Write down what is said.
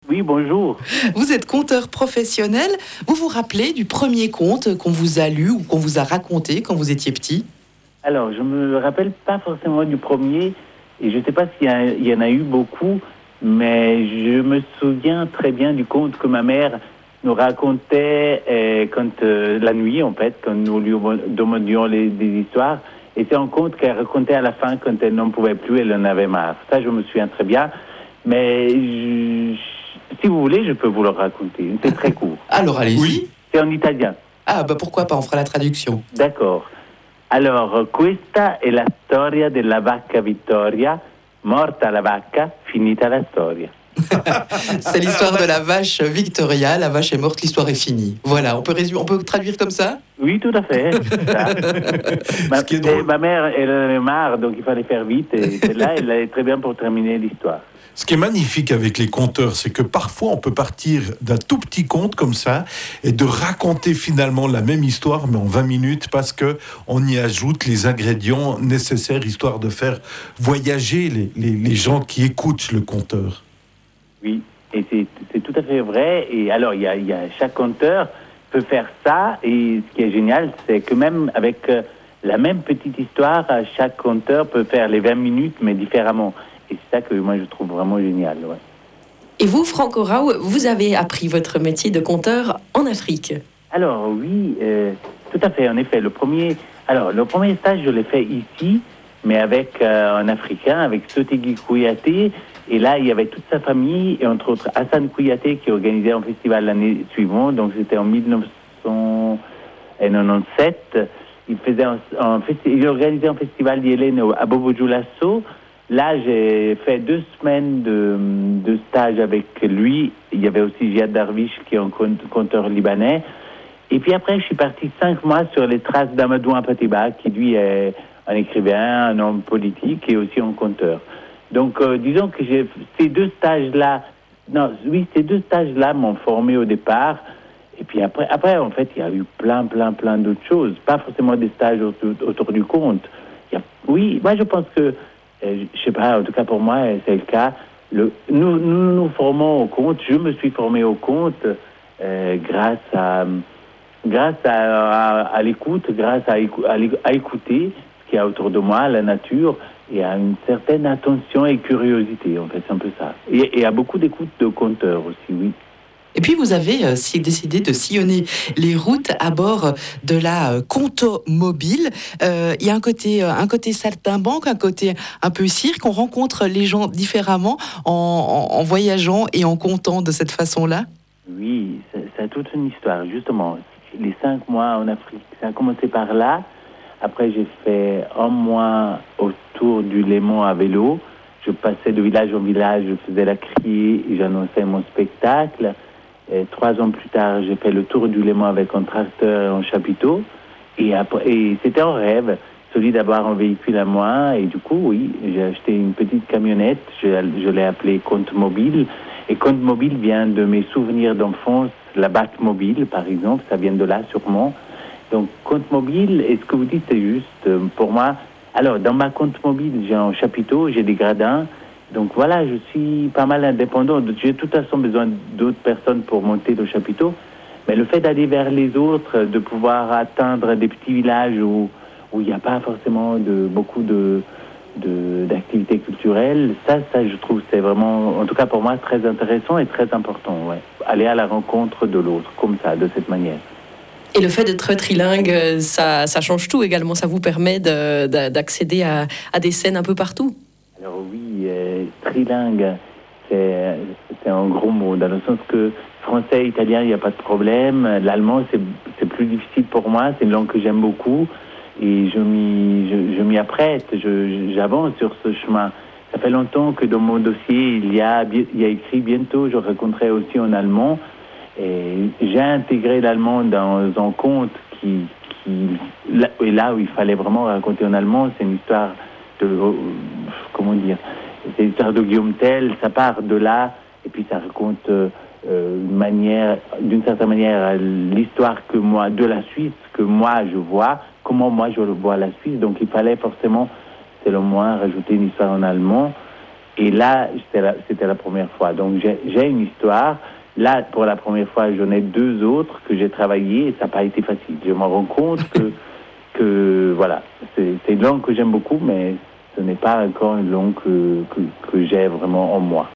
Oui, bonjour. Vous êtes conteur professionnel. Vous vous rappelez du premier conte qu'on vous a lu ou qu'on vous a raconté quand vous étiez petit? Alors, je me rappelle pas forcément du premier, et je ne sais pas s'il y en a eu beaucoup, mais je me souviens très bien du conte que ma mère nous racontait la nuit, en fait, quand nous lui demandions des histoires. Et c'est un conte qu'elle racontait à la fin quand elle n'en pouvait plus, elle en avait marre. Ça, je me souviens très bien. Mais si vous voulez, je peux vous le raconter. C'est très court. Alors allez-y. Oui. C'est en italien. Ah bah pourquoi pas, on fera la traduction. D'accord. Alors, questa è la storia della vacca Vittoria, morta la vacca, finita la storia. C'est l'histoire de la vache Victoria. La vache est morte, l'histoire est finie. Voilà, on peut traduire comme ça? Oui, tout à fait. C'est ça. Ce qui est drôle. Ma mère, elle en avait marre, donc il fallait faire vite. Et celle-là, elle est très bien pour terminer l'histoire. Ce qui est magnifique avec les conteurs, c'est que parfois on peut partir d'un tout petit conte comme ça et de raconter finalement la même histoire mais en 20 minutes parce que on y ajoute les ingrédients nécessaires histoire de faire voyager les gens qui écoutent le conteur. Oui, et c'est tout à fait vrai. Et alors, il y a chaque conteur peut faire ça. Et ce qui est génial, c'est que même avec la même petite histoire, chaque conteur peut faire les 20 minutes, mais différemment. Et c'est ça que moi, je trouve vraiment génial. Ouais. Et vous, Franco Rao, vous avez appris votre métier de conteur en Afrique. Alors, oui, tout à fait. En effet, le premier stage, je l'ai fait ici, mais avec un Africain, avec Sotegui Kouyaté. Et là, il y avait toute sa famille, et entre autres Hassan Kouyaté, qui organisait un festival l'année suivante. Donc, c'était en 1997. Il organisait un festival d'Hélène à Bobo Dioulasso. Là, j'ai fait 2 semaines de stage avec lui. Il y avait aussi Ziad Darwish, qui est un conteur libanais. Et puis après, je suis parti 5 mois sur les traces d'Amadou Ampateba, qui lui est un écrivain, un homme politique et aussi un conteur. Donc, disons que ces 2 stages-là m'ont formé au départ. Et puis après, en fait, il y a eu plein d'autres choses. Pas forcément des stages autour du conte. Oui, moi, je pense que je sais pas, en tout cas pour moi, c'est le cas. Nous formons au conte. Je me suis formé au conte grâce à l'écoute, grâce à écouter ce qu'il y a autour de moi, la nature, et à une certaine attention et curiosité. En fait, c'est un peu ça. Et à beaucoup d'écoute de conteurs aussi, oui. Et puis vous avez décidé de sillonner les routes à bord de la Conto Mobile. Il y a un côté saltimbanque, un côté un peu cirque. On rencontre les gens différemment en voyageant et en comptant de cette façon-là. Oui, ça a toute une histoire. Justement, les 5 mois en Afrique, ça a commencé par là. Après, j'ai fait 1 mois autour du Léman à vélo. Je passais de village en village, je faisais la criée et j'annonçais mon spectacle. Et 3 ans plus tard, j'ai fait le tour du Léman avec un tracteur et un chapiteau. Et c'était un rêve, celui d'avoir un véhicule à moi. Et du coup, oui, j'ai acheté une petite camionnette. Je l'ai appelée Conte Mobile. Et Conte Mobile vient de mes souvenirs d'enfance. La Batmobile, par exemple, ça vient de là, sûrement. Donc, Conte Mobile, et ce que vous dites, c'est juste pour moi. Alors, dans ma Conte Mobile, j'ai un chapiteau, j'ai des gradins. Donc voilà, je suis pas mal indépendant. J'ai de toute façon besoin d'autres personnes pour monter le chapiteau. Mais le fait d'aller vers les autres, de pouvoir atteindre des petits villages où il n'y a pas forcément beaucoup d'activités culturelles, ça, je trouve, c'est vraiment, en tout cas pour moi, très intéressant et très important. Ouais. Aller à la rencontre de l'autre, comme ça, de cette manière. Et le fait d'être trilingue, ça change tout également. Ça vous permet d'accéder à des scènes un peu partout. Alors oui, trilingue, c'est un gros mot, dans le sens que français, italien, il n'y a pas de problème. L'allemand, c'est plus difficile pour moi, c'est une langue que j'aime beaucoup. Et je m'y apprête, j'avance sur ce chemin. Ça fait longtemps que dans mon dossier, il y a écrit bientôt, je raconterai aussi en allemand. Et j'ai intégré l'allemand dans un conte et là où il fallait vraiment raconter en allemand, c'est une histoire c'est l'histoire de Guillaume Tell, ça part de là, et puis ça raconte d'une certaine manière, l'histoire de la Suisse, que moi je vois, comment moi je vois la Suisse, donc il fallait forcément, selon moi, rajouter une histoire en allemand, Et là, c'était la première fois. Donc, j'ai une histoire. Là, pour la première fois, j'en ai 2 autres que j'ai travaillé et ça n'a pas été facile. Je me rends compte que voilà, c'est une langue que j'aime beaucoup, mais ce n'est pas encore une langue que j'ai vraiment en moi.